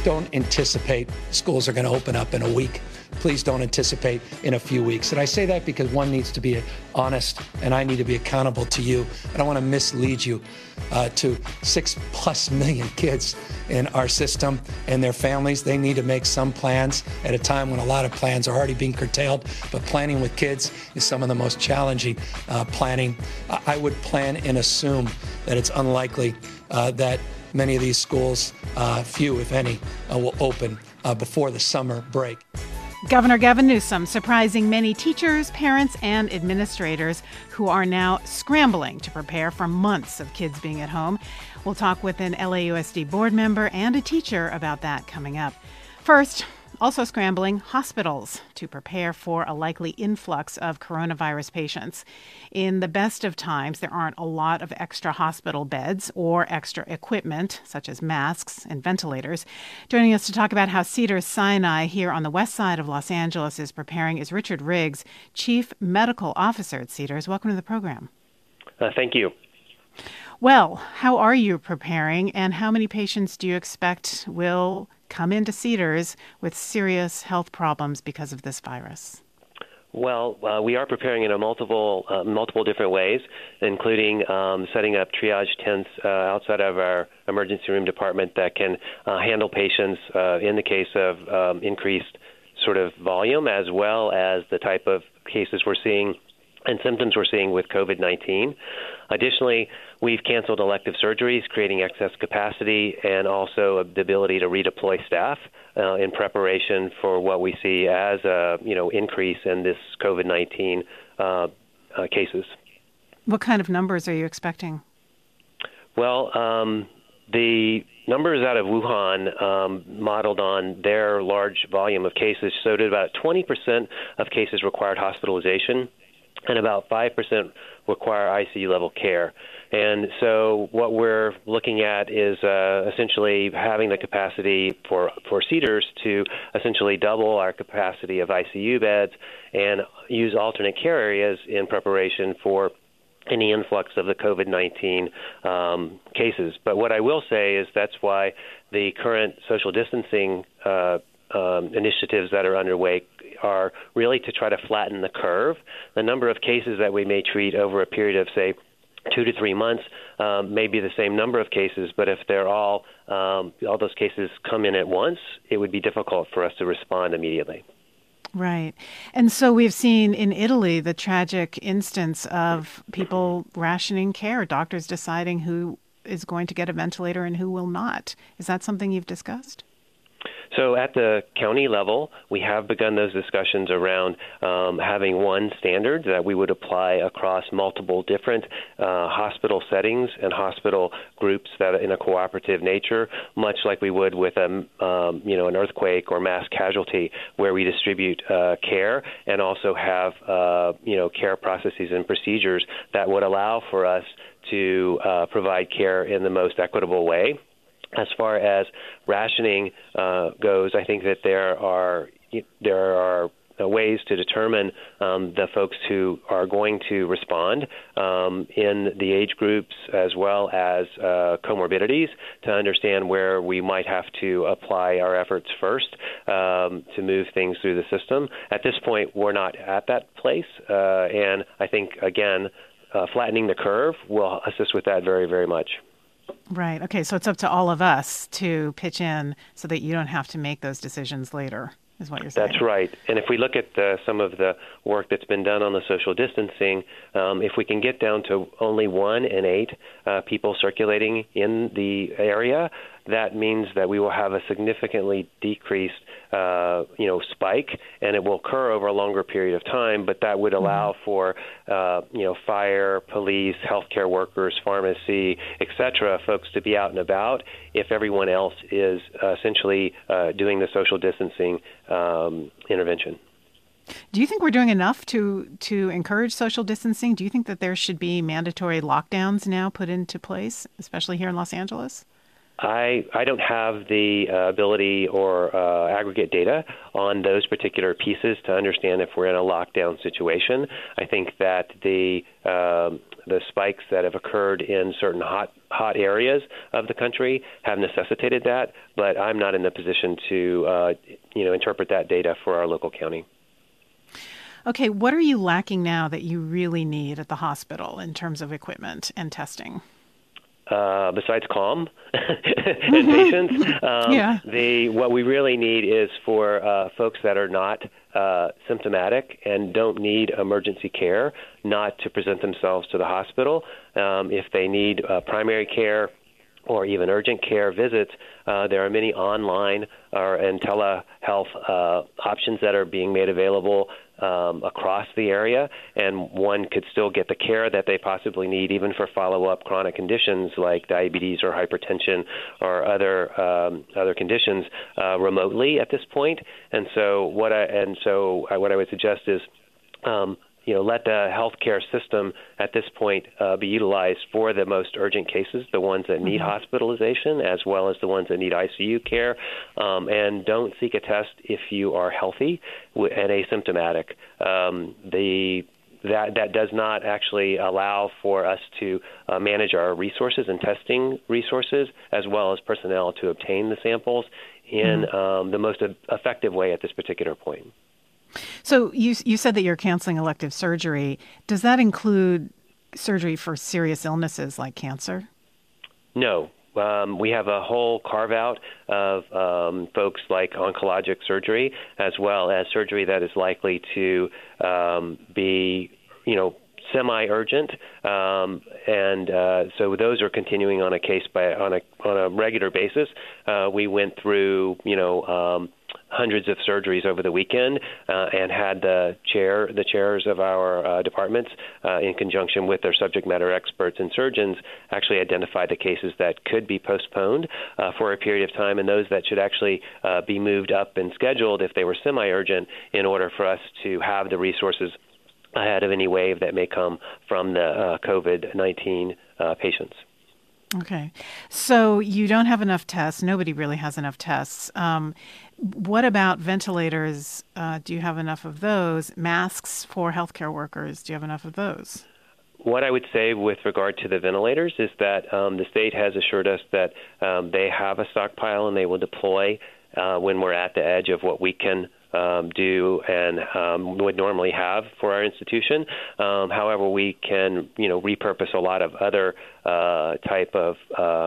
don't anticipate schools are going to open up in a week. Please don't anticipate in a few weeks. And I say that because one needs to be honest, and I need to be accountable to you. I don't want to mislead you to 6+ million kids in our system and their families. They need to make some plans at a time when a lot of plans are already being curtailed. But planning with kids is some of the most challenging planning. I would plan and assume that it's unlikely that many of these schools, few if any, will open before the summer break. Governor Gavin Newsom surprising many teachers, parents, and administrators who are now scrambling to prepare for months of kids being at home. We'll talk with an LAUSD board member and a teacher about that coming up. First, also scrambling hospitals to prepare for a likely influx of coronavirus patients. In the best of times, there aren't a lot of extra hospital beds or extra equipment, such as masks and ventilators. Joining us to talk about how Cedars-Sinai here on the west side of Los Angeles is preparing is Richard Riggs, Chief Medical Officer at Cedars. Welcome to the program. Thank you. Well, how are you preparing, and how many patients do you expect will come into Cedars with serious health problems because of this virus? Well, we are preparing in multiple different ways, including setting up triage tents outside of our emergency room department that can handle patients in the case of increased sort of volume, as well as the type of cases we're seeing and symptoms we're seeing with COVID-19. Additionally, we've canceled elective surgeries, creating excess capacity, and also the ability to redeploy staff in preparation for what we see as a increase in this COVID-19 cases. What kind of numbers are you expecting? Well, the numbers out of Wuhan modeled on their large volume of cases showed that about 20% of cases required hospitalization, and about 5% require ICU-level care. And so what we're looking at is essentially having the capacity for Cedars to essentially double our capacity of ICU beds and use alternate care areas in preparation for any influx of the COVID-19 cases. But what I will say is that's why the current social distancing initiatives that are underway are really to try to flatten the curve. The number of cases that we may treat over a period of, say, 2 to 3 months may be the same number of cases, but if they're all those cases come in at once, it would be difficult for us to respond immediately. Right. And so we've seen in Italy the tragic instance of people rationing care, doctors deciding who is going to get a ventilator and who will not. Is that something you've discussed? So at the county level, we have begun those discussions around having one standard that we would apply across multiple different hospital settings and hospital groups that are in a cooperative nature, much like we would with an earthquake or mass casualty, where we distribute care and also have care processes and procedures that would allow for us to provide care in the most equitable way. As far as rationing goes, I think that there are ways to determine the folks who are going to respond in the age groups as well as comorbidities to understand where we might have to apply our efforts first to move things through the system. At this point, we're not at that place, and I think, again, flattening the curve will assist with that very, very much. Right. Okay. So it's up to all of us to pitch in so that you don't have to make those decisions later, is what you're saying. That's right. And if we look at some of the work that's been done on the social distancing, if we can get down to only 1 in 8 people circulating in the area, that means that we will have a significantly decreased spike, and it will occur over a longer period of time, but that would allow for fire, police, healthcare workers, pharmacy, et cetera, folks to be out and about if everyone else is essentially doing the social distancing intervention. Do you think we're doing enough to encourage social distancing? Do you think that there should be mandatory lockdowns now put into place, especially here in Los Angeles? I don't have the ability or aggregate data on those particular pieces to understand if we're in a lockdown situation. I think that the spikes that have occurred in certain hot areas of the country have necessitated that, but I'm not in the position to interpret that data for our local county. Okay, what are you lacking now that you really need at the hospital in terms of equipment and testing? Besides calm and patience, what we really need is for folks that are not symptomatic and don't need emergency care not to present themselves to the hospital. If they need primary care or even urgent care visits, there are many online and telehealth options that are being made available across the area, and one could still get the care that they possibly need, even for follow-up chronic conditions like diabetes or hypertension or other conditions remotely at this point. And so what I would suggest is let the healthcare system at this point be utilized for the most urgent cases, the ones that need hospitalization, as well as the ones that need ICU care, and don't seek a test if you are healthy and asymptomatic. That does not actually allow for us to manage our resources and testing resources, as well as personnel to obtain the samples in the most effective way at this particular point. So you said that you're canceling elective surgery. Does that include surgery for serious illnesses like cancer? No. We have a whole carve-out of folks like oncologic surgery, as well as surgery that is likely to be, semi-urgent, and so those are continuing on a regular basis. We went through, hundreds of surgeries over the weekend, and had the chairs of our departments, in conjunction with their subject matter experts and surgeons, actually identify the cases that could be postponed for a period of time, and those that should actually be moved up and scheduled if they were semi-urgent, in order for us to have the resources ahead of any wave that may come from the COVID-19 patients. Okay. So you don't have enough tests. Nobody really has enough tests. What about ventilators? Do you have enough of those? Masks for healthcare workers, do you have enough of those? What I would say with regard to the ventilators is that the state has assured us that they have a stockpile and they will deploy when we're at the edge of what we can do and would normally have for our institution. However, we can, repurpose a lot of other type of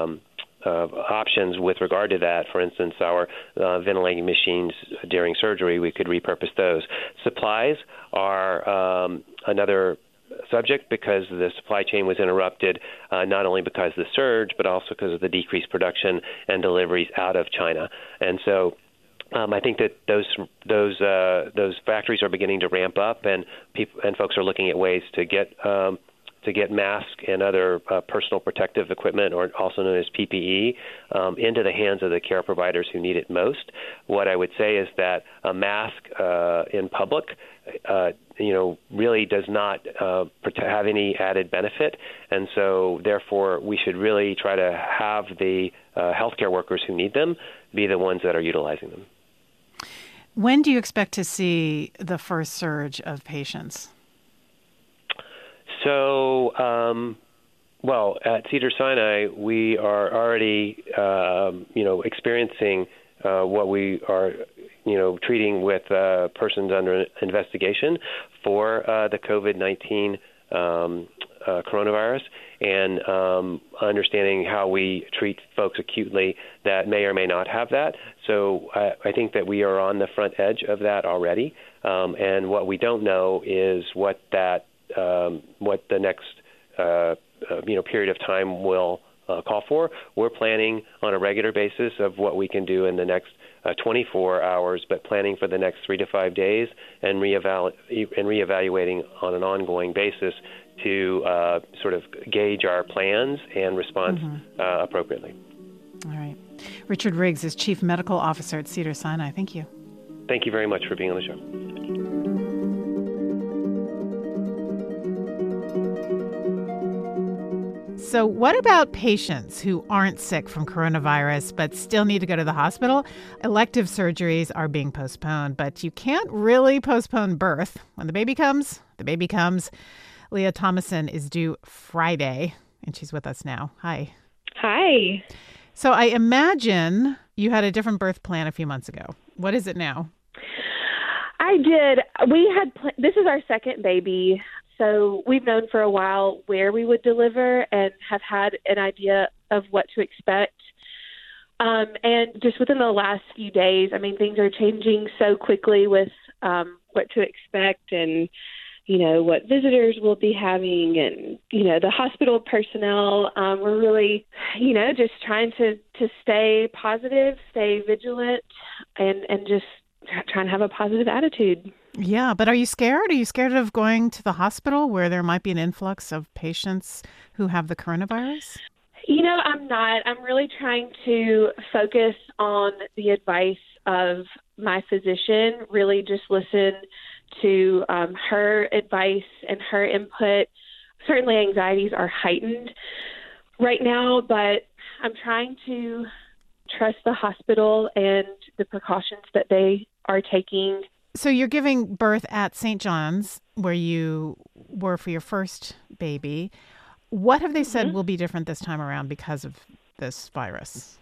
options with regard to that. For instance, our ventilating machines during surgery, we could repurpose those. Supplies are another subject, because the supply chain was interrupted, not only because of the surge, but also because of the decreased production and deliveries out of China. And so I think that those factories are beginning to ramp up, and folks are looking at ways to get masks and other personal protective equipment, or also known as PPE, into the hands of the care providers who need it most. What I would say is that a mask in public, really does not have any added benefit, and so therefore we should really try to have the healthcare workers who need them be the ones that are utilizing them. When do you expect to see the first surge of patients? So, at Cedars-Sinai, we are already, experiencing what we are, treating with persons under investigation for the COVID-19 coronavirus, and understanding how we treat folks acutely that may or may not have that. So I think that we are on the front edge of that already, and what we don't know is what the next period of time will call for. We're planning on a regular basis of what we can do in the next 24 hours, but planning for the next 3 to 5 days, and reevaluating on an ongoing basis to sort of gauge our plans and respond appropriately. All right. Richard Riggs is Chief Medical Officer at Cedars-Sinai. Thank you. Thank you very much for being on the show. So what about patients who aren't sick from coronavirus but still need to go to the hospital? Elective surgeries are being postponed, but you can't really postpone birth. When the baby comes, the baby comes. Leah Thomason is due Friday, and she's with us now. Hi. Hi. So I imagine you had a different birth plan a few months ago. What is it now? I did. This is our second baby. So we've known for a while where we would deliver and have had an idea of what to expect. And just within the last few days, I mean, things are changing so quickly with what to expect and, what visitors we'll be having and, the hospital personnel. We're really, just trying to stay positive, stay vigilant, and just trying to have a positive attitude. Yeah, but are you scared? Are you scared of going to the hospital where there might be an influx of patients who have the coronavirus? I'm not. I'm really trying to focus on the advice of my physician, really just listen to her advice and her input. Certainly anxieties are heightened right now, but I'm trying to trust the hospital and the precautions that they are taking. So you're giving birth at St. John's, where you were for your first baby. What have they said will be different this time around because of this virus?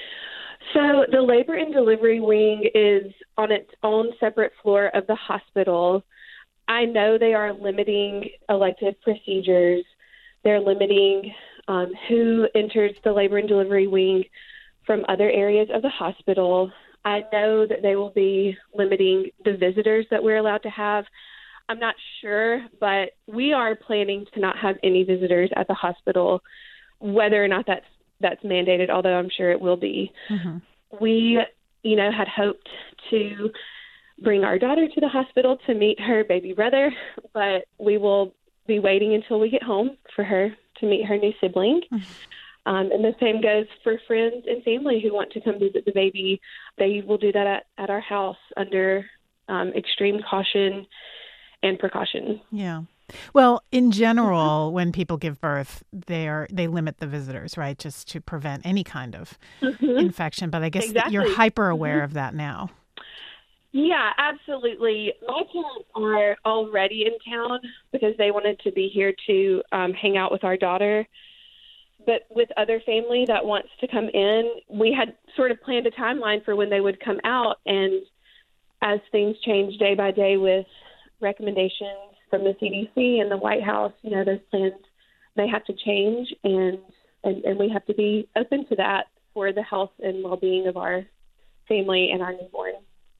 So the labor and delivery wing is on its own separate floor of the hospital. I know they are limiting elective procedures. They're limiting who enters the labor and delivery wing from other areas of the hospital. I know that they will be limiting the visitors that we're allowed to have. I'm not sure, but we are planning to not have any visitors at the hospital, whether or not that's mandated, although I'm sure it will be. Mm-hmm. We, had hoped to bring our daughter to the hospital to meet her baby brother, but we will be waiting until we get home for her to meet her new sibling. Mm-hmm. And the same goes for friends and family who want to come visit the baby. They will do that at our house under extreme caution and precaution. Yeah. Well, in general, when people give birth, they limit the visitors, right, just to prevent any kind of infection. But I guess you're hyper aware of that now. Yeah, absolutely. My parents are already in town because they wanted to be here to hang out with our daughter. But with other family that wants to come in, we had sort of planned a timeline for when they would come out. And as things change day by day with recommendations from the CDC and the White House, those plans, they have to change. And we have to be open to that for the health and well-being of our family and our newborn.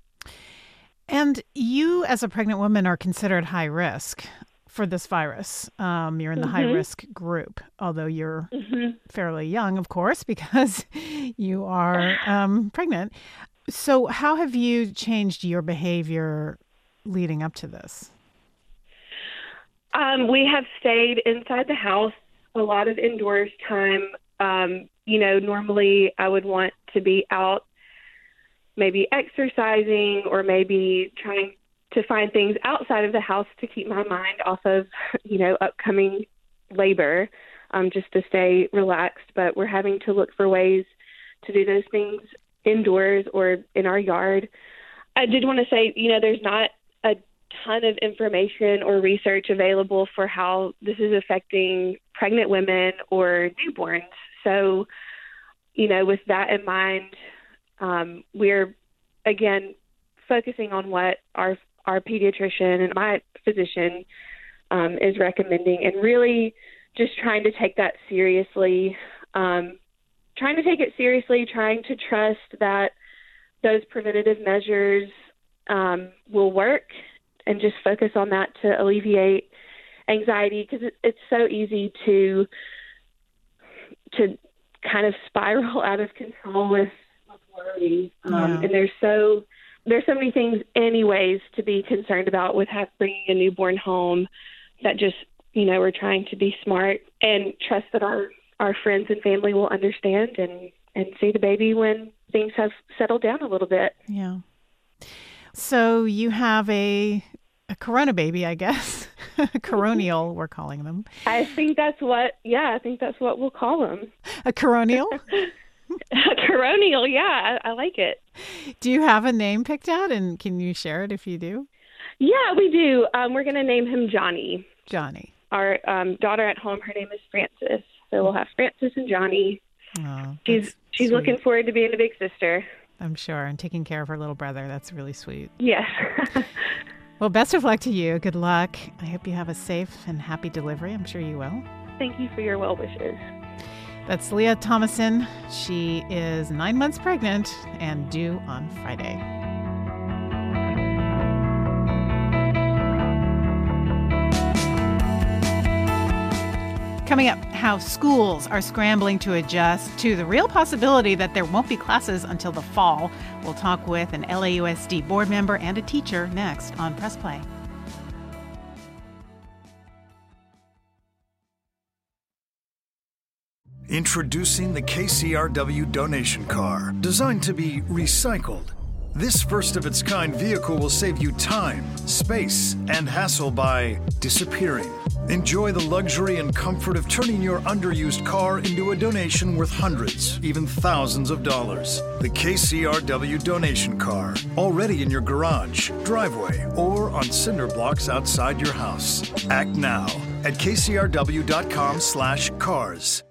And you, as a pregnant woman, are considered high risk for this virus. You're in the high-risk group, although you're fairly young, of course, because you are pregnant. So how have you changed your behavior leading up to this? We have stayed inside the house, a lot of indoors time. Normally I would want to be out maybe exercising or maybe trying to find things outside of the house to keep my mind off of, upcoming labor, just to stay relaxed. But we're having to look for ways to do those things indoors or in our yard. I did want to say, there's not a ton of information or research available for how this is affecting pregnant women or newborns. So, with that in mind, we're, again, focusing on what our pediatrician and my physician is recommending, and really just trying to take that seriously, trying to trust that those preventative measures will work, and just focus on that to alleviate anxiety, because it's so easy to kind of spiral out of control with worry. And there's so many things anyways to be concerned about with bringing a newborn home, that just, we're trying to be smart and trust that our friends and family will understand and see the baby when things have settled down a little bit. Yeah. So you have a corona baby, I guess. Coronial, we're calling them. I think that's what we'll call them. A coronial? Coronial, yeah, I like it. Do you have a name picked out, and can you share it if you do? Yeah, we do. We're going to name him Johnny. Johnny. Our daughter at home, her name is Frances. So we'll have Frances and Johnny. Oh, she's sweet. Looking forward to being a big sister. I'm sure, and taking care of her little brother. That's really sweet. Yes. Well, best of luck to you. Good luck. I hope you have a safe and happy delivery. I'm sure you will. Thank you for your well wishes. That's Leah Thomason. She is 9 months pregnant and due on Friday. Coming up, how schools are scrambling to adjust to the real possibility that there won't be classes until the fall. We'll talk with an LAUSD board member and a teacher next on Press Play. Introducing the KCRW donation car, designed to be recycled. This first-of-its-kind vehicle will save you time, space, and hassle by disappearing. Enjoy the luxury and comfort of turning your underused car into a donation worth hundreds, even thousands of dollars. The KCRW donation car, already in your garage, driveway, or on cinder blocks outside your house. Act now at kcrw.com/cars.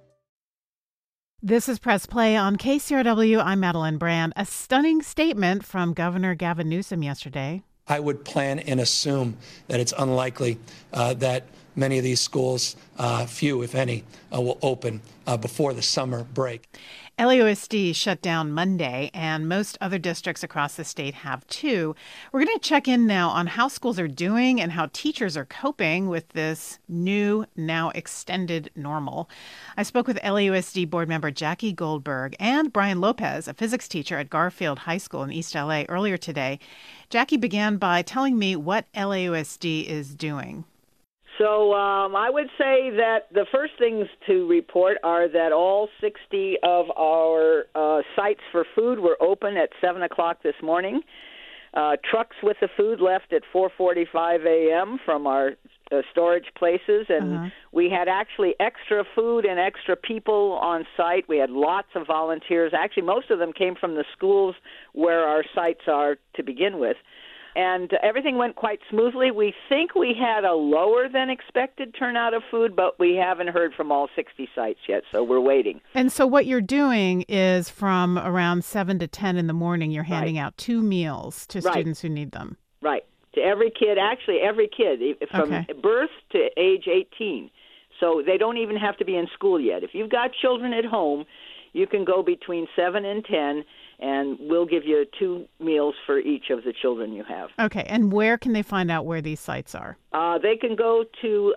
This is Press Play on KCRW. I'm Madeline Brand. A stunning statement from Governor Gavin Newsom yesterday. I would plan and assume that it's unlikely that many of these schools, few if any, will open before the summer break. LAUSD shut down Monday, and most other districts across the state have too. We're going to check in now on how schools are doing and how teachers are coping with this new, now extended normal. I spoke with LAUSD board member Jackie Goldberg and Brian Lopez, a physics teacher at Garfield High School in East LA, earlier today. Jackie began by telling me what LAUSD is doing. So I would say that the first things to report are that all 60 of our sites for food were open at 7 o'clock this morning. Trucks with the food left at 4:45 a.m. from our storage places, and we had actually extra food and extra people on site. We had lots of volunteers. Actually, most of them came from the schools where our sites are to begin with. And everything went quite smoothly. We think we had a lower than expected turnout of food, but we haven't heard from all 60 sites yet, so we're waiting. And so what you're doing is from around 7 to 10 in the morning, you're handing out 2 meals to students who need them. Right. To every kid, actually every kid, from birth to age 18. So they don't even have to be in school yet. If you've got children at home, you can go between 7 and 10, and we'll give you 2 meals for each of the children you have. Okay, and where can they find out where these sites are? They can go to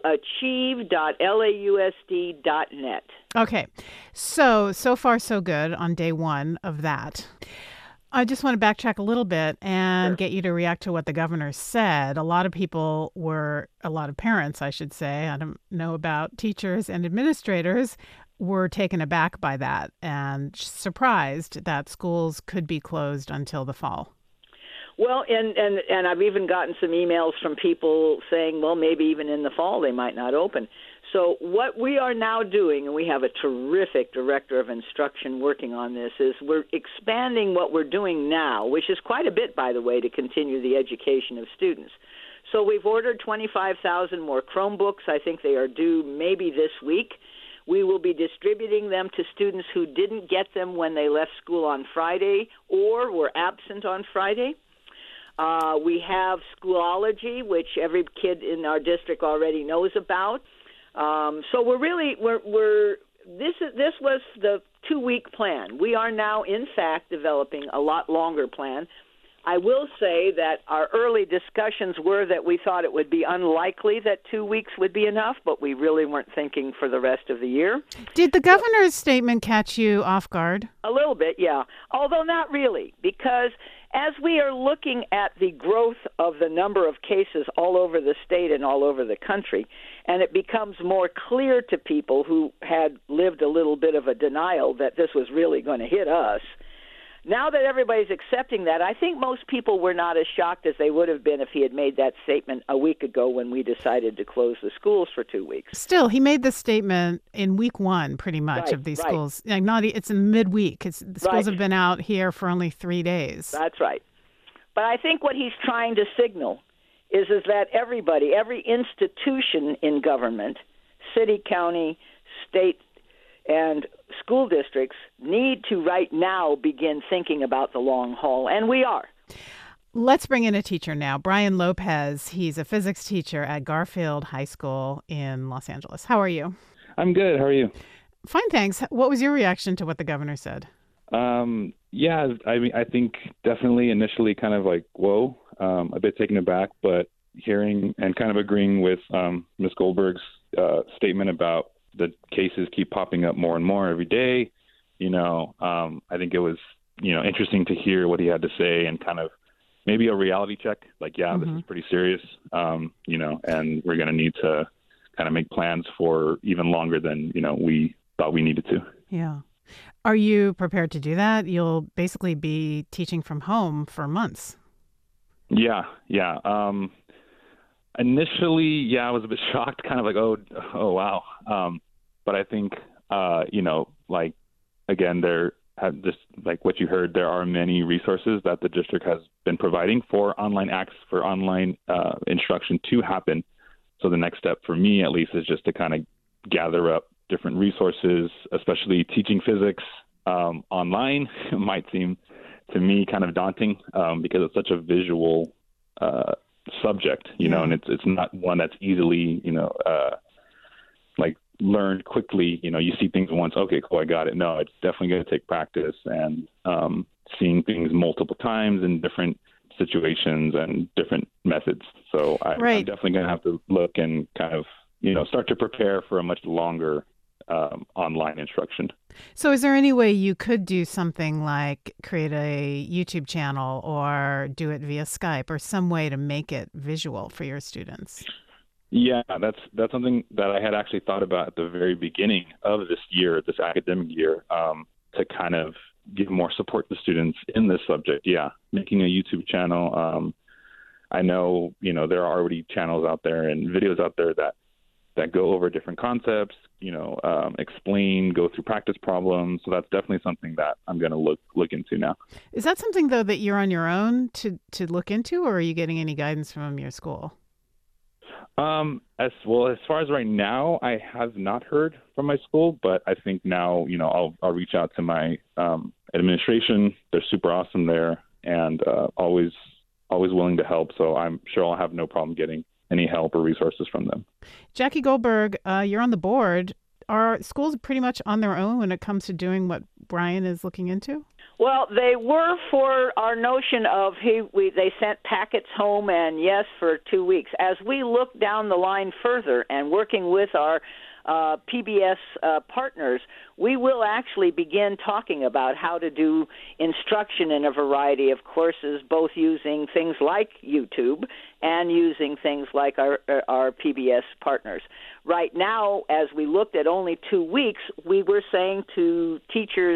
achieve.lausd.net. Okay, so far so good on day one of that. I just want to backtrack a little bit and get you to react to what the governor said. A lot of parents, I should say, I don't know about teachers and administrators, were taken aback by that and surprised that schools could be closed until the fall. Well, and I've even gotten some emails from people saying, well, maybe even in the fall they might not open. So what we are now doing, and we have a terrific director of instruction working on this, is we're expanding what we're doing now, which is quite a bit, by the way, to continue the education of students. So we've ordered 25,000 more Chromebooks. I think they are due maybe this week. We will be distributing them to students who didn't get them when they left school on Friday or were absent on Friday. We have Schoology, which every kid in our district already knows about. So this was the 2-week plan. We are now, in fact, developing a lot longer plan. I will say that our early discussions were that we thought it would be unlikely that 2 weeks would be enough, but we really weren't thinking for the rest of the year. Did the governor's statement catch you off guard? A little bit, yeah, although not really, because as we are looking at the growth of the number of cases all over the state and all over the country, and it becomes more clear to people who had lived a little bit of a denial that this was really going to hit us, now that everybody's accepting that, I think most people were not as shocked as they would have been if he had made that statement a week ago when we decided to close the schools for 2 weeks. Still, he made this statement in week one, pretty much, of these schools. Like it's in midweek. The schools have been out here for only 3 days. That's right. But I think what he's trying to signal is that everybody, every institution in government, city, county, state, and school districts need to right now begin thinking about the long haul, and we are. Let's bring in a teacher now. Brian Lopez, he's a physics teacher at Garfield High School in Los Angeles. How are you? I'm good. How are you? Fine, thanks. What was your reaction to what the governor said? Yeah, I mean, I think definitely initially kind of like, whoa, a bit taken aback, but hearing and kind of agreeing with Ms. Goldberg's statement about the cases keep popping up more and more every day. I think it was, interesting to hear what he had to say and kind of maybe a reality check. Like, this is pretty serious, and we're going to need to kind of make plans for even longer than, we thought we needed to. Yeah. Are you prepared to do that? You'll basically be teaching from home for months. Yeah. Initially, I was a bit shocked, kind of like, oh, wow. But I think, again, there have just like what you heard, there are many resources that the district has been providing for online instruction to happen. So the next step for me, at least, is just to kind of gather up different resources, especially teaching physics online. It might seem to me kind of daunting because it's such a visual subject, and it's not one that's easily, learned quickly. You see things once, okay, cool, I got it. No, it's definitely going to take practice and seeing things multiple times in different situations and different methods. So I'm definitely going to have to look and kind of, start to prepare for a much longer online instruction. So is there any way you could do something like create a YouTube channel or do it via Skype or some way to make it visual for your students? Yeah, that's something that I had actually thought about at the very beginning of this academic year, to kind of give more support to students in this subject. Yeah, making a YouTube channel. I know, there are already channels out there and videos out there that go over different concepts, explain, go through practice problems. So that's definitely something that I'm going to look into now. Is that something, though, that you're on your own to look into, or are you getting any guidance from your school? As far as right now, I have not heard from my school, but I think now, I'll reach out to my administration. They're super awesome there and always willing to help. So I'm sure I'll have no problem getting any help or resources from them. Jackie Goldberg, you're on the board. Are schools pretty much on their own when it comes to doing what Brian is looking into? Well, they were for our notion of they sent packets home, and yes, for 2 weeks. As we look down the line further and working with our PBS partners, we will actually begin talking about how to do instruction in a variety of courses, both using things like YouTube and using things like our PBS partners. Right now, as we looked at only 2 weeks, we were saying to teachers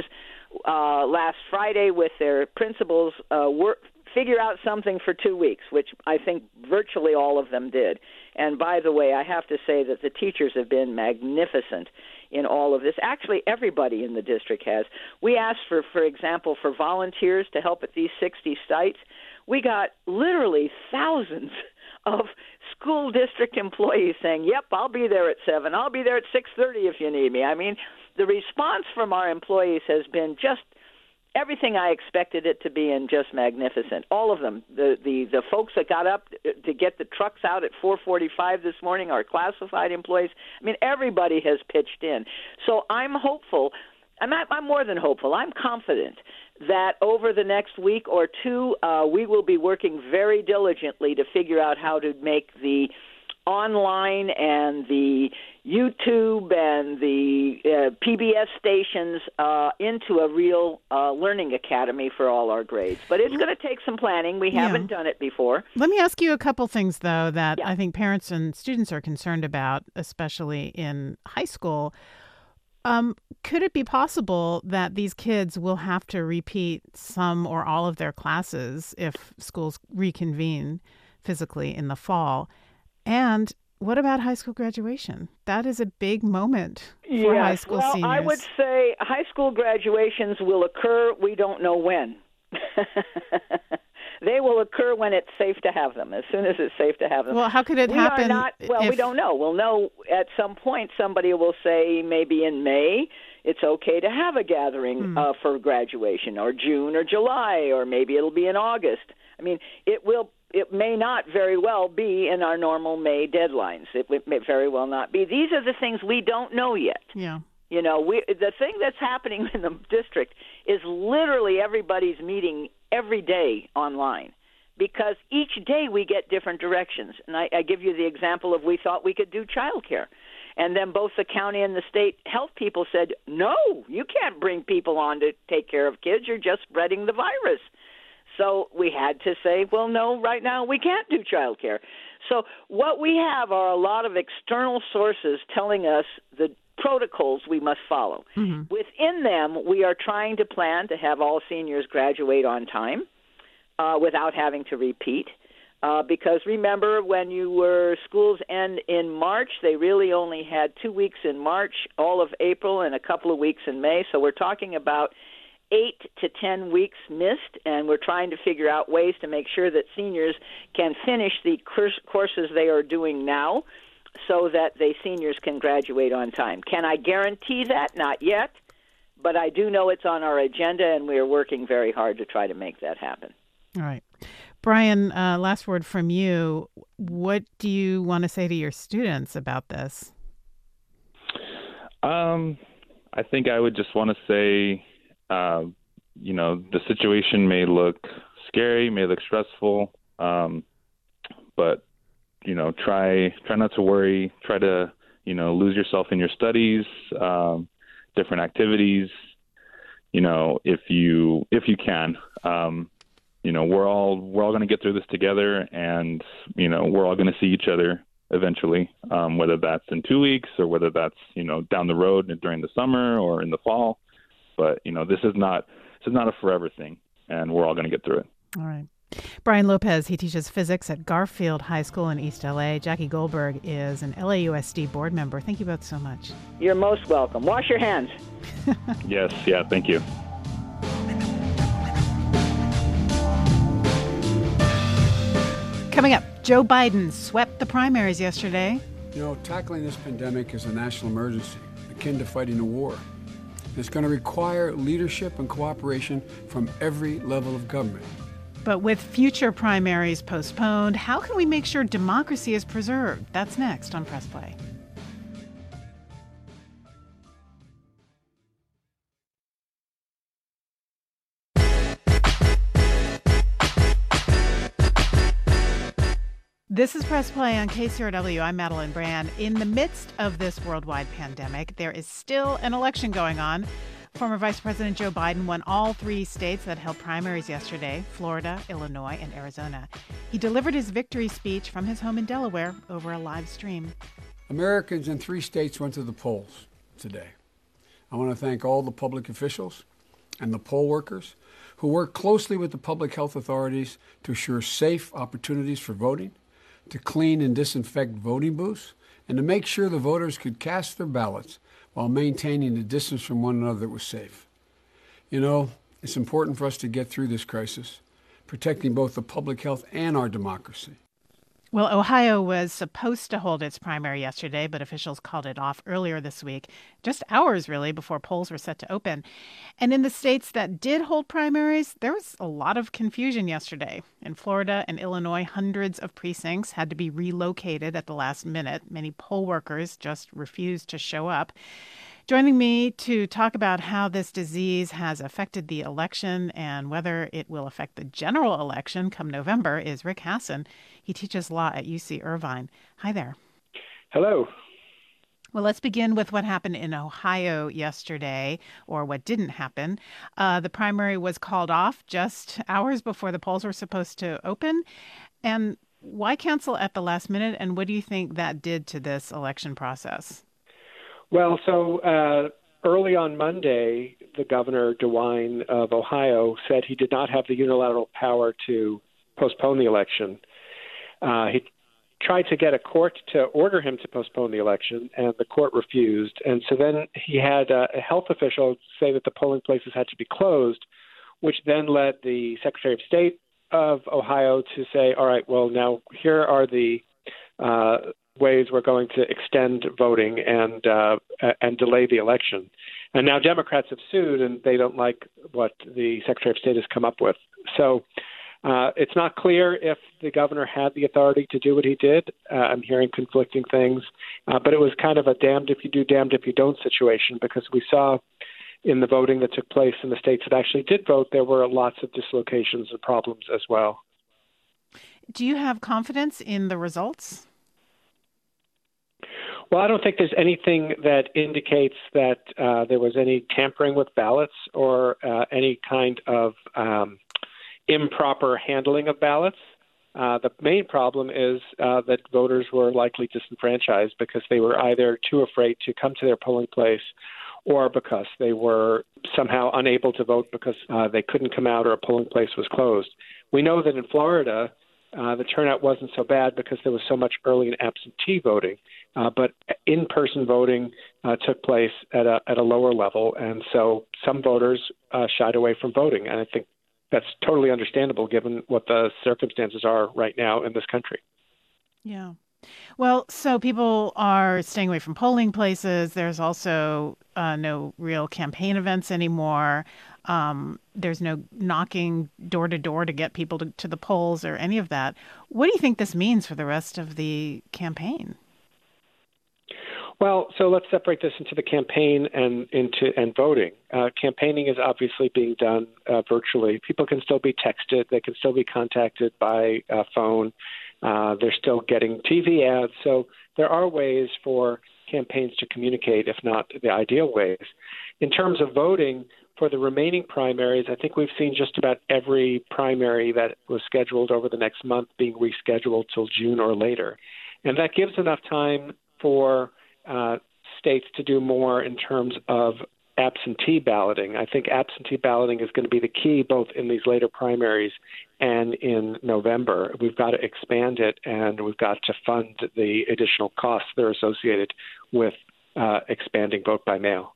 last Friday with their principals, figure out something for 2 weeks, which I think virtually all of them did. And by the way, I have to say that the teachers have been magnificent in all of this. Actually, everybody in the district has. We asked for example, for volunteers to help at these 60 sites. We got literally thousands of school district employees saying, yep, I'll be there at 7. I'll be there at 6:30 if you need me. I mean, the response from our employees has been just everything I expected it to be, and just magnificent. All of them. The folks that got up to get the trucks out at 4:45 this morning, our classified employees. I mean, everybody has pitched in. So I'm hopeful. I'm more than hopeful. I'm confident that over the next week or two, we will be working very diligently to figure out how to make the online and the YouTube and the PBS stations into a real learning academy for all our grades. But it's going to take some planning. We haven't done it before. Let me ask you a couple things, though, that I think parents and students are concerned about, especially in high school. Could it be possible that these kids will have to repeat some or all of their classes if schools reconvene physically in the fall? And what about high school graduation? That is a big moment for high school seniors. I would say high school graduations will occur. We don't know when. They will occur when it's safe to have them, as soon as it's safe to have them. Well, how could it happen? We don't know. We'll know at some point. Somebody will say maybe in May it's okay to have a gathering for graduation, or June or July, or maybe it'll be in August. I mean, it may not very well be in our normal May deadlines. It may very well not be. These are the things we don't know yet. Yeah. You know, the thing that's happening in the district is literally everybody's meeting every day online, because each day we get different directions. And I give you the example of, we thought we could do childcare. And then both the county and the state health people said, no, you can't bring people on to take care of kids. You're just spreading the virus. So we had to say, well, no, right now we can't do childcare. So what we have are a lot of external sources telling us the protocols we must follow. Mm-hmm. Within them, we are trying to plan to have all seniors graduate on time without having to repeat. Because remember, when schools end in March, they really only had 2 weeks in March, all of April, and a couple of weeks in May. So we're talking about 8 to 10 weeks missed, and we're trying to figure out ways to make sure that seniors can finish the courses they are doing now, so that seniors can graduate on time. Can I guarantee that? Not yet, but I do know it's on our agenda, and we are working very hard to try to make that happen. All right. Brian, last word from you. What do you want to say to your students about this? I think I would just want to say, the situation may look scary, may look stressful, but try not to worry. Try to, lose yourself in your studies, different activities. If you can. We're all going to get through this together, and we're all going to see each other eventually. Whether that's in 2 weeks, or whether that's down the road during the summer or in the fall. But this is not a forever thing, and we're all going to get through it. All right. Brian Lopez, he teaches physics at Garfield High School in East LA. Jackie Goldberg is an LAUSD board member. Thank you both so much. You're most welcome. Wash your hands. Yes, yeah, thank you. Coming up, Joe Biden swept the primaries yesterday. Tackling this pandemic is a national emergency, akin to fighting a war. It's going to require leadership and cooperation from every level of government. But with future primaries postponed, how can we make sure democracy is preserved? That's next on Press Play. This is Press Play on KCRW. I'm Madeline Brand. In the midst of this worldwide pandemic, there is still an election going on. Former Vice President Joe Biden won all 3 states that held primaries yesterday: Florida, Illinois, and Arizona. He delivered his victory speech from his home in Delaware over a live stream. Americans in 3 states went to the polls today. I want to thank all the public officials and the poll workers who work closely with the public health authorities to assure safe opportunities for voting, to clean and disinfect voting booths, and to make sure the voters could cast their ballots while maintaining a distance from one another that was safe. It's important for us to get through this crisis, protecting both the public health and our democracy. Well, Ohio was supposed to hold its primary yesterday, but officials called it off earlier this week, just hours really before polls were set to open. And in the states that did hold primaries, there was a lot of confusion yesterday. In Florida and Illinois, hundreds of precincts had to be relocated at the last minute. Many poll workers just refused to show up. Joining me to talk about how this disease has affected the election and whether it will affect the general election come November is Rick Hasen. He teaches law at UC Irvine. Hi there. Hello. Well, let's begin with what happened in Ohio yesterday, or what didn't happen. The primary was called off just hours before the polls were supposed to open. And why cancel at the last minute, and what do you think that did to this election process? Well, so early on Monday, the governor, DeWine of Ohio, said he did not have the unilateral power to postpone the election. He tried to get a court to order him to postpone the election, and the court refused. And so then he had a health official say that the polling places had to be closed, which then led the Secretary of State of Ohio to say, all right, well, now here are the ways we're going to extend voting and delay the election. And now Democrats have sued, and they don't like what the Secretary of State has come up with. So it's not clear if the governor had the authority to do what he did. I'm hearing conflicting things, but it was kind of a damned if you do, damned if you don't situation, because we saw in the voting that took place in the states that actually did vote, there were lots of dislocations and problems as well. Do you have confidence in the results? Well, I don't think there's anything that indicates that there was any tampering with ballots or any kind of improper handling of ballots. The main problem is that voters were likely disenfranchised because they were either too afraid to come to their polling place or because they were somehow unable to vote because they couldn't come out or a polling place was closed. We know that in Florida, the turnout wasn't so bad because there was so much early and absentee voting, but in-person voting took place at a lower level, and so some voters shied away from voting, and I think that's totally understandable given what the circumstances are right now in this country. Yeah. Well, so people are staying away from polling places. There's also no real campaign events anymore. There's no knocking door to door to get people to the polls or any of that. What do you think this means for the rest of the campaign? Well, so let's separate this into the campaign and voting. Campaigning is obviously being done virtually. People can still be texted. They can still be contacted by phone. They're still getting TV ads. So there are ways for campaigns to communicate, if not the ideal ways. In terms of voting, for the remaining primaries, I think we've seen just about every primary that was scheduled over the next month being rescheduled till June or later. And that gives enough time for states to do more in terms of absentee balloting. I think absentee balloting is going to be the key both in these later primaries and in November. We've got to expand it, and we've got to fund the additional costs that are associated with expanding vote by mail.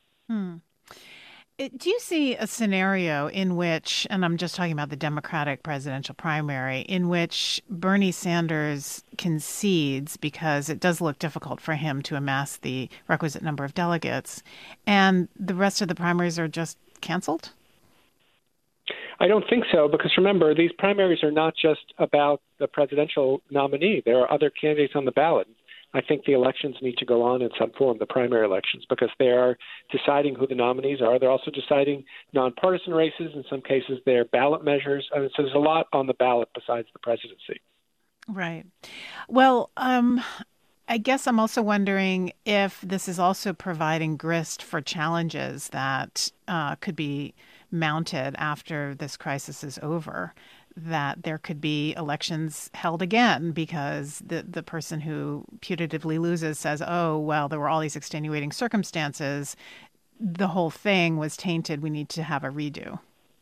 Do you see a scenario in which, and I'm just talking about the Democratic presidential primary, in which Bernie Sanders concedes because it does look difficult for him to amass the requisite number of delegates, and the rest of the primaries are just canceled? I don't think so, because remember, these primaries are not just about the presidential nominee. There are other candidates on the ballot. I think the elections need to go on in some form, the primary elections, because they are deciding who the nominees are. They're also deciding nonpartisan races. In some cases, they're ballot measures. I mean, so there's a lot on the ballot besides the presidency. Right. Well, I guess I'm also wondering if this is also providing grist for challenges that could be mounted after this crisis is over, that there could be elections held again because the person who putatively loses says, oh, well, there were all these extenuating circumstances. The whole thing was tainted. We need to have a redo.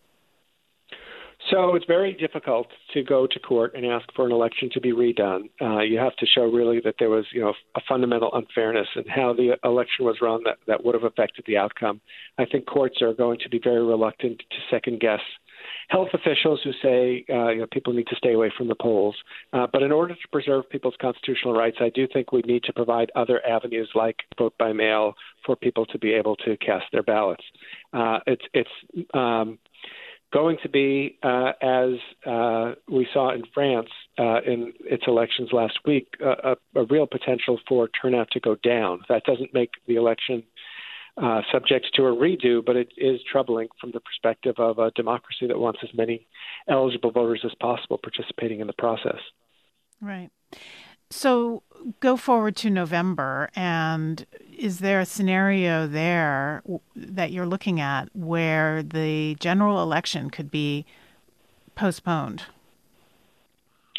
So it's very difficult to go to court and ask for an election to be redone. You have to show really that there was, a fundamental unfairness in how the election was run that would have affected the outcome. I think courts are going to be very reluctant to second guess health officials who say people need to stay away from the polls. But in order to preserve people's constitutional rights, I do think we need to provide other avenues like vote by mail for people to be able to cast their ballots. It's going to be, as we saw in France in its elections last week, a real potential for turnout to go down. That doesn't make the election subject to a redo, but it is troubling from the perspective of a democracy that wants as many eligible voters as possible participating in the process. Right. So go forward to November, and is there a scenario there that you're looking at where the general election could be postponed?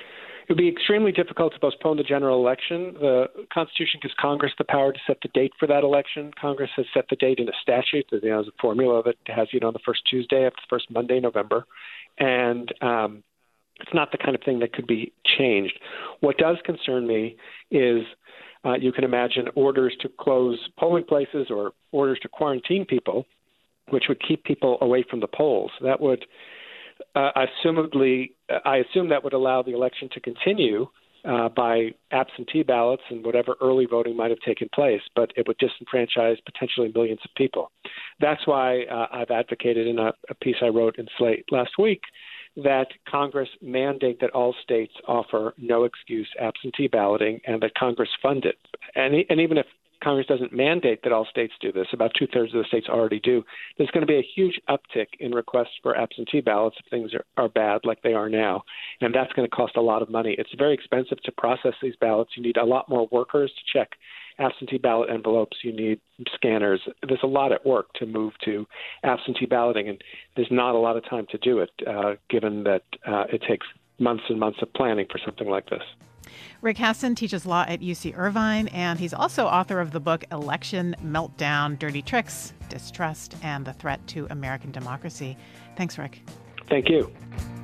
would be extremely difficult to postpone the general election. The Constitution gives Congress the power to set the date for that election. Congress has set the date in a statute. There's a formula that has, the first Tuesday of the first Monday in November. And it's not the kind of thing that could be changed. What does concern me is you can imagine orders to close polling places or orders to quarantine people, which would keep people away from the polls. That would I assume that would allow the election to continue by absentee ballots and whatever early voting might have taken place, but it would disenfranchise potentially millions of people. That's why I've advocated in a piece I wrote in Slate last week that Congress mandate that all states offer no excuse absentee balloting and that Congress fund it. And even if Congress doesn't mandate that all states do this, about 2/3 of the states already do, there's going to be a huge uptick in requests for absentee ballots if things are bad like they are now. And that's going to cost a lot of money. It's very expensive to process these ballots. You need a lot more workers to check absentee ballot envelopes. You need scanners. There's a lot at work to move to absentee balloting, and there's not a lot of time to do it, given that it takes months and months of planning for something like this. Rick Hasen teaches law at UC Irvine, and he's also author of the book Election Meltdown, Dirty Tricks, Distrust, and the Threat to American Democracy. Thanks, Rick. Thank you.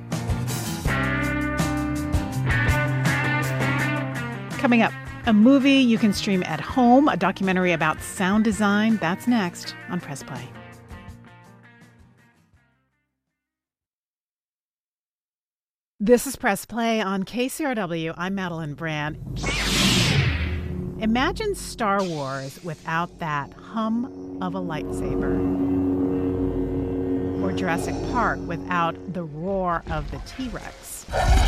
Coming up, a movie you can stream at home, a documentary about sound design. That's next on Press Play. This is Press Play on KCRW. I'm Madeline Brand. Imagine Star Wars without that hum of a lightsaber. Or Jurassic Park without the roar of the T-Rex.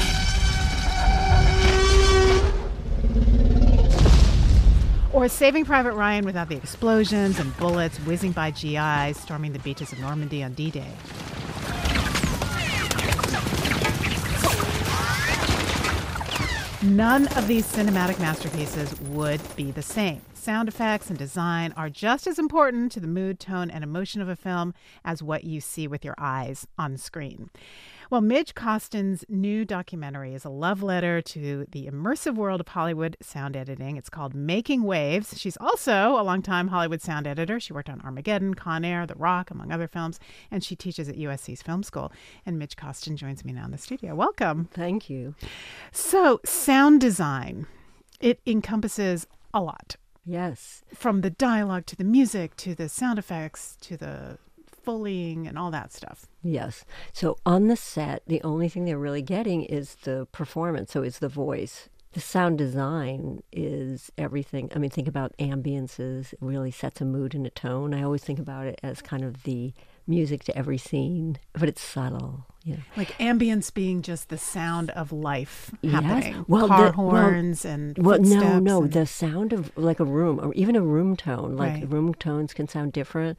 Or Saving Private Ryan without the explosions and bullets whizzing by GIs storming the beaches of Normandy on D-Day. None of these cinematic masterpieces would be the same. Sound effects and design are just as important to the mood, tone, and emotion of a film as what you see with your eyes on screen. Well, Midge Costin's new documentary is a love letter to the immersive world of Hollywood sound editing. It's called Making Waves. She's also a longtime Hollywood sound editor. She worked on Armageddon, Con Air, The Rock, among other films, and she teaches at USC's Film School. And Midge Costin joins me now in the studio. Welcome. Thank you. So, sound design, it encompasses a lot. Yes. From the dialogue to the music to the sound effects to the Foleying and all that stuff. Yes. So on the set, the only thing they're really getting is the performance. So it's the voice. The sound design is everything. I mean, think about ambiances. It really sets a mood and a tone. I always think about it as kind of the music to every scene, but it's subtle. Yeah. Like ambience being just the sound of life happening. Yes. Well, car horns and footsteps. No. The sound of like a room, or even a room tone. Like right. Room tones can sound different.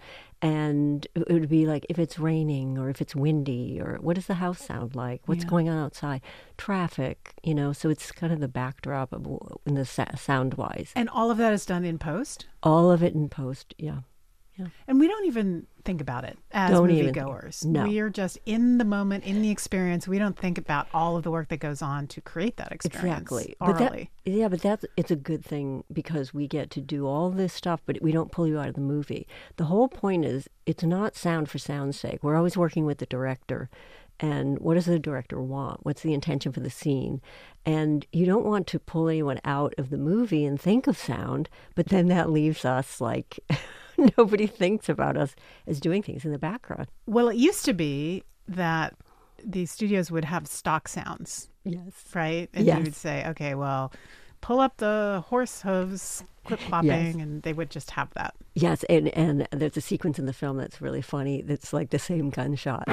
And it would be like if it's raining or if it's windy or what does the house sound like? What's going on outside? Traffic, so it's kind of the backdrop of in the sound-wise. And all of that is done in post? All of it in post, yeah. And we don't even think about it as moviegoers. No. We are just in the moment, in the experience. We don't think about all of the work that goes on to create that experience. Exactly. Orally. It's a good thing because we get to do all this stuff, but we don't pull you out of the movie. The whole point is it's not sound for sound's sake. We're always working with the director. And what does the director want? What's the intention for the scene? And you don't want to pull anyone out of the movie and think of sound, but then that leaves us like... Nobody thinks about us as doing things in the background. Well, it used to be that the studios would have stock sounds. Yes. Right? And you would say, okay, well, pull up the horse hooves, clip-clopping, and they would just have that. Yes, and there's a sequence in the film that's really funny that's like the same gunshot.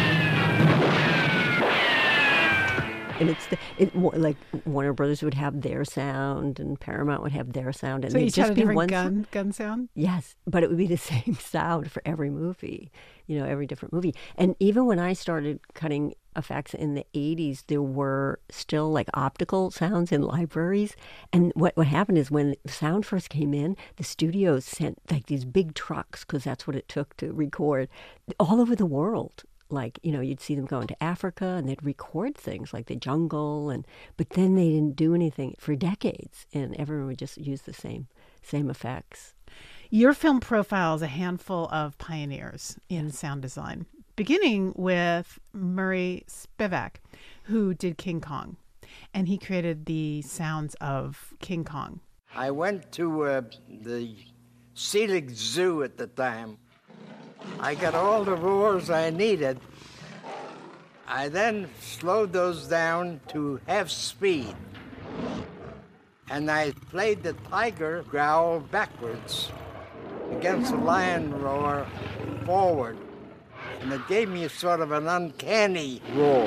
And like Warner Brothers would have their sound, and Paramount would have their sound, and so it'd each just had a be different gun sound. Yes, but it would be the same sound for every movie, every different movie. And even when I started cutting effects in the 80s, there were still like optical sounds in libraries. And what happened is when sound first came in, the studios sent like these big trucks, because that's what it took to record, all over the world. Like, you'd see them go into Africa and they'd record things like the jungle, but then they didn't do anything for decades, and everyone would just use the same effects. Your film profiles a handful of pioneers in sound design, beginning with Murray Spivak, who did King Kong, and he created the sounds of King Kong. I went to the Selig Zoo at the time. I got all the roars I needed. I then slowed those down to half speed. And I played the tiger growl backwards against the lion roar forward. And it gave me sort of an uncanny roar.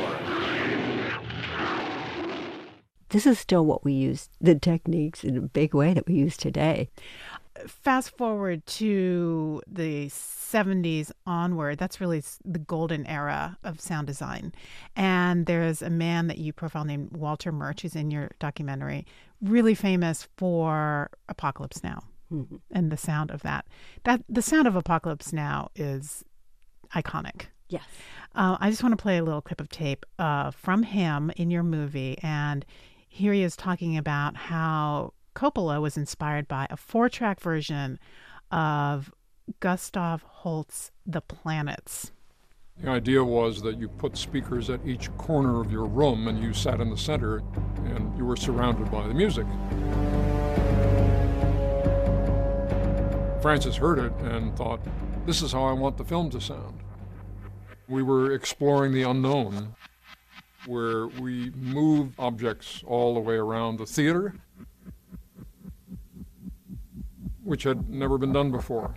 This is still what we use, the techniques in a big way that we use today. Fast forward to the 70s onward, that's really the golden era of sound design. And there's a man that you profile named Walter Murch, who's in your documentary, really famous for Apocalypse Now and the sound of that. The sound of Apocalypse Now is iconic. Yes. I just want to play a little clip of tape from him in your movie. And here he is talking about how Coppola was inspired by a 4-track version of Gustav Holst's The Planets. The idea was that you put speakers at each corner of your room and you sat in the center and you were surrounded by the music. Francis heard it and thought, this is how I want the film to sound. We were exploring the unknown, where we moved objects all the way around the theater, which had never been done before.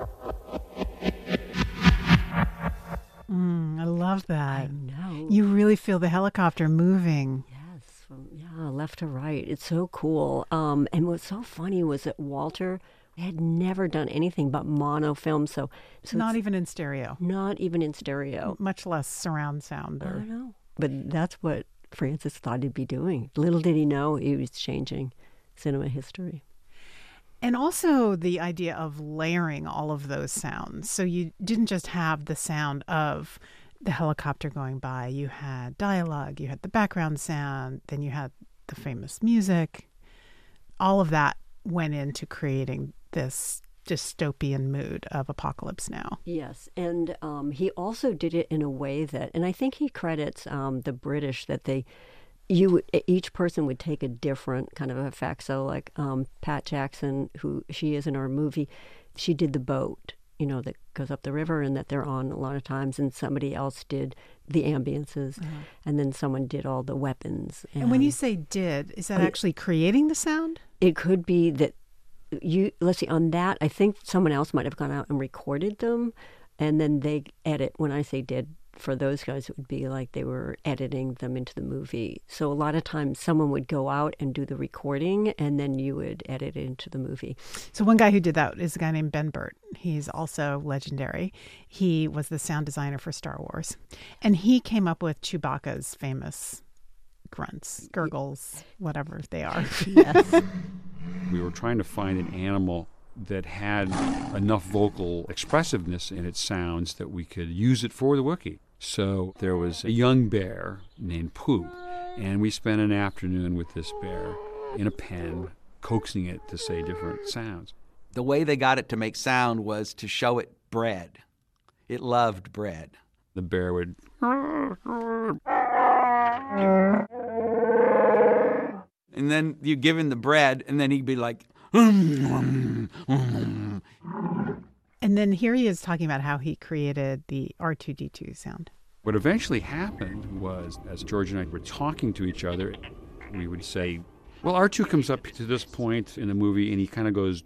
I love that. I know. You really feel the helicopter moving. Yes, from left to right. It's so cool. And what's so funny was that Walter had never done anything but mono film, so not even in stereo. Not even in stereo. Much less surround sound. I know. But that's what Francis thought he'd be doing. Little did he know he was changing cinema history. And also the idea of layering all of those sounds. So you didn't just have the sound of the helicopter going by. You had dialogue, you had the background sound, then you had the famous music. All of that went into creating this dystopian mood of Apocalypse Now. Yes, and he also did it in a way that, and I think he credits the British that each person would take a different kind of effect. So like Pat Jackson, who she is in our movie, she did the boat, that goes up the river and that they're on a lot of times, and somebody else did the ambiances, and then someone did all the weapons. And when you say did, is that actually creating the sound? It could be that let's see, on that, I think someone else might have gone out and recorded them, and then they edit. When I say did, for those guys, it would be like they were editing them into the movie. So a lot of times someone would go out and do the recording, and then you would edit it into the movie. So one guy who did that is a guy named Ben Burt. He's also legendary. He was the sound designer for Star Wars. And he came up with Chewbacca's famous grunts, gurgles, whatever they are. Yes. We were trying to find an animal that had enough vocal expressiveness in its sounds that we could use it for the Wookiee. So there was a young bear named Pooh, and we spent an afternoon with this bear in a pen, coaxing it to say different sounds. The way they got it to make sound was to show it bread. It loved bread. The bear would... And then you give him the bread, and then he'd be like... And then here he is talking about how he created the R2-D2 sound. What eventually happened was, as George and I were talking to each other, we would say, well, R2 comes up to this point in the movie, and he kind of goes...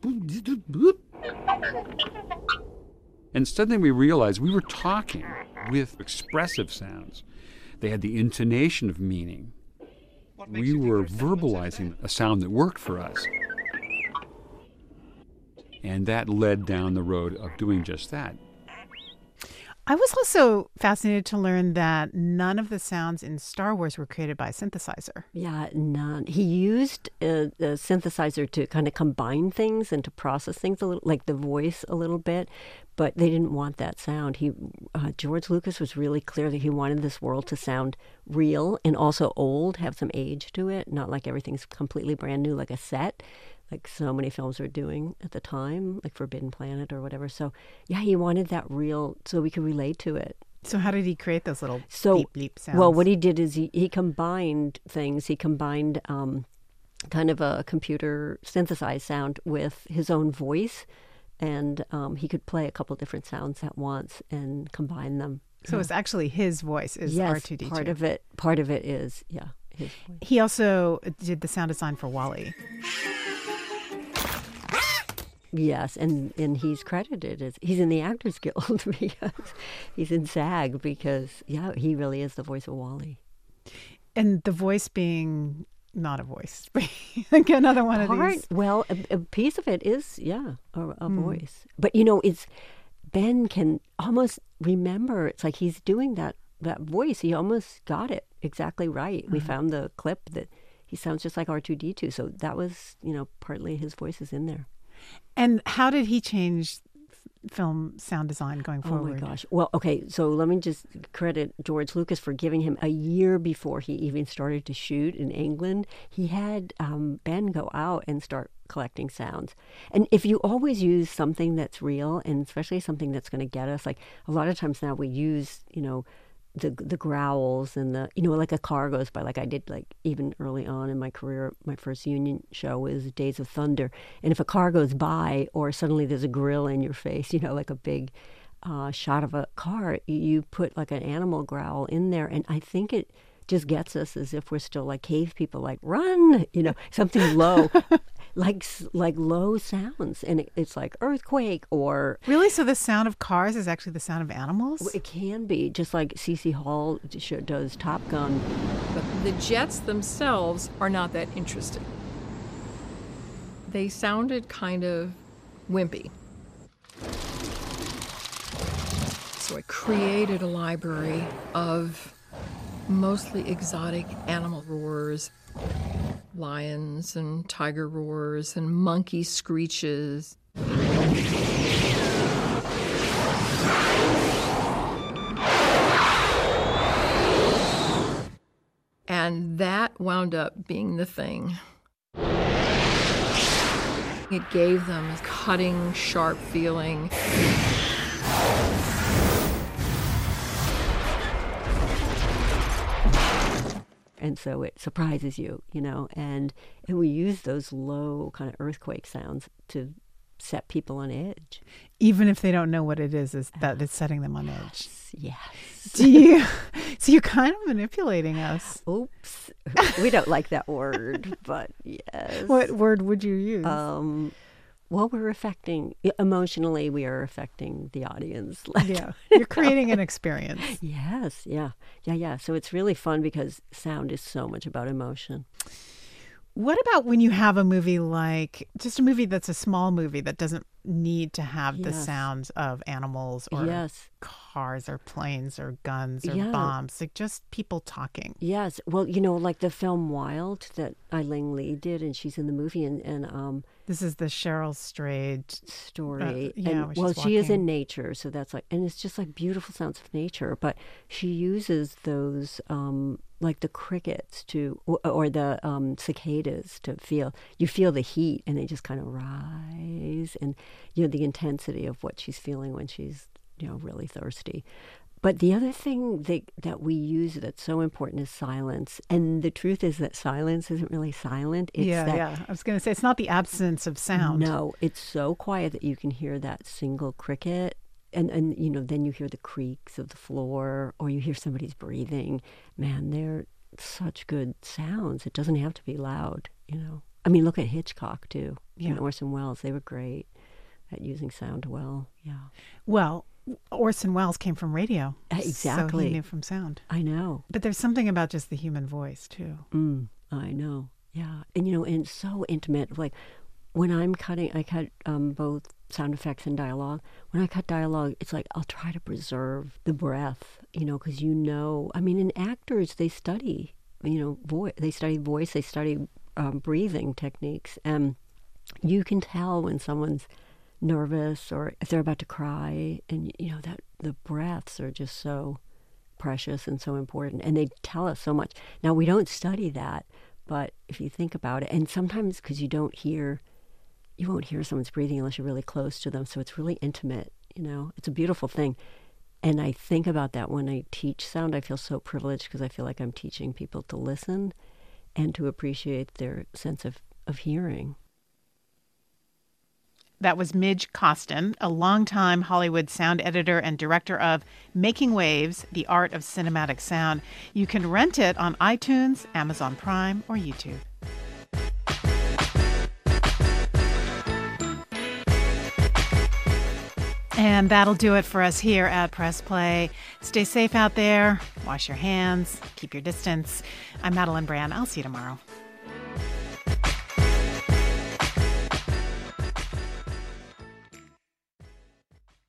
And suddenly we realized we were talking with expressive sounds. They had the intonation of meaning. We were verbalizing a sound that worked for us. And that led down the road of doing just that. I was also fascinated to learn that none of the sounds in Star Wars were created by a synthesizer. Yeah, none. He used a synthesizer to kind of combine things and to process things a little, like the voice a little bit, but they didn't want that sound. George Lucas was really clear that he wanted this world to sound real and also old, have some age to it, not like everything's completely brand new like a set, like so many films were doing at the time, like Forbidden Planet or whatever. So, yeah, he wanted that real so we could relate to it. So how did he create those little bleep, bleep sounds? Well, what he did is he combined things. He combined kind of a computer synthesized sound with his own voice, and he could play a couple different sounds at once and combine them. So it's actually his voice is yes, R2-D2. Part of it is, yeah, his voice. He also did the sound design for WALL-E. Yes, and he's credited as he's in the Actors Guild because he's in SAG because, yeah, he really is the voice of WALL-E. And the voice being not a voice, like another one of these. Well, a piece of it is, yeah, a voice. But, it's Ben can almost remember. It's like he's doing that voice. He almost got it exactly right. We found the clip that he sounds just like R2-D2. So that was, partly his voice is in there. And how did he change film sound design going forward? Oh, my gosh. Well, okay, so let me just credit George Lucas for giving him a year before he even started to shoot in England. He had Ben go out and start collecting sounds. And if you always use something that's real, and especially something that's going to get us, like a lot of times now we use, the growls and like a car goes by, like I did, like even early on in my career, my first union show was Days of Thunder. And if a car goes by or suddenly there's a grill in your face, like a big shot of a car, you put like an animal growl in there. And I think it just gets us as if we're still like cave people, like run, something low, like low sounds. And it's like earthquake or... Really? So the sound of cars is actually the sound of animals? Well, it can be, just like C.C. Hall does Top Gun. But the jets themselves are not that interesting. They sounded kind of wimpy. So I created a library of mostly exotic animal roars, lions and tiger roars and monkey screeches. And that wound up being the thing. It gave them a cutting, sharp feeling. And so it surprises you, and we use those low kind of earthquake sounds to set people on edge. Even if they don't know what it is that it's setting them on edge. Yes. So you're kind of manipulating us. Oops. We don't like that word, but yes. What word would you use? Well, we are affecting the audience. Yeah, you're creating an experience. Yes, yeah. So it's really fun because sound is so much about emotion. What about when you have a movie like, just a movie that's a small movie that doesn't need to have the sounds of animals or cars or planes or guns or bombs, like just people talking? Yes. Well, like the film Wild that Eileen Lee did, and she's in the movie, and this is the Cheryl Strayed story. She is in nature, so that's like, and it's just like beautiful sounds of nature. But she uses those, like the crickets or the cicadas to feel the heat, and they just kind of rise, and the intensity of what she's feeling when she's really thirsty. But the other thing that we use that's so important is silence. And the truth is that silence isn't really silent. I was going to say, it's not the absence of sound. No, it's so quiet that you can hear that single cricket. And then you hear the creaks of the floor, or you hear somebody's breathing. Man, they're such good sounds. It doesn't have to be loud, I mean, look at Hitchcock, too. And Orson Welles, they were great at using sound well. Yeah. Well, Orson Welles came from radio. Exactly. So he knew from sound. I know. But there's something about just the human voice, too. I know. Yeah. And, and it's so intimate. Like, when I'm cutting, I cut both sound effects and dialogue. When I cut dialogue, it's like I'll try to preserve the breath, because I mean, in actors, they study, they study voice, they study breathing techniques, and you can tell when someone's nervous or if they're about to cry, and that the breaths are just so precious and so important, and they tell us so much. Now, we don't study that, but if you think about it, and sometimes because you won't hear someone's breathing unless you're really close to them, so it's really intimate, it's a beautiful thing. And I think about that when I teach sound. I feel so privileged because I feel like I'm teaching people to listen and to appreciate their sense of hearing. That was Midge Costin, a longtime Hollywood sound editor and director of Making Waves, The Art of Cinematic Sound. You can rent it on iTunes, Amazon Prime, or YouTube. And that'll do it for us here at Press Play. Stay safe out there. Wash your hands. Keep your distance. I'm Madeline Brand. I'll see you tomorrow.